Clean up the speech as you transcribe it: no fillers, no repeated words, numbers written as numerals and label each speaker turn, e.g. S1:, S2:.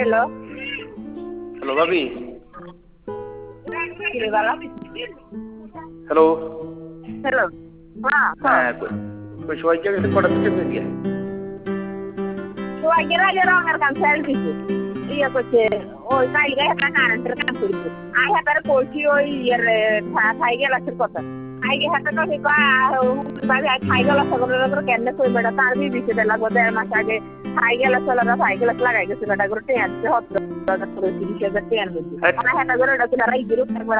S1: Hello
S2: hello ভাবি।
S1: Hello
S2: hello.
S1: হ্যাঁ
S2: কই সবাই গেছে কটা থেকে গিয়ে
S1: তো আগে রাগে রঙের কাম ফেল দিছে ইয়ে করছে ওই কালকে একটা কারেন্টের কাম করেছে আই হাতারে করছি ওই ইয়ের খাই গেলাসের কথা আইগে হাতে তো ভাবি খাই গেলাস করে কেন কই বেটা তার বি দিছে বেলা গো 1.5 মাস আগে খাই গেলাস খাই গেলাস লাগাই গেছে বেটা করে টেনছে হত করে 30,000 টেন হচ্ছে হাতা করে এটা রাই গ্রুপ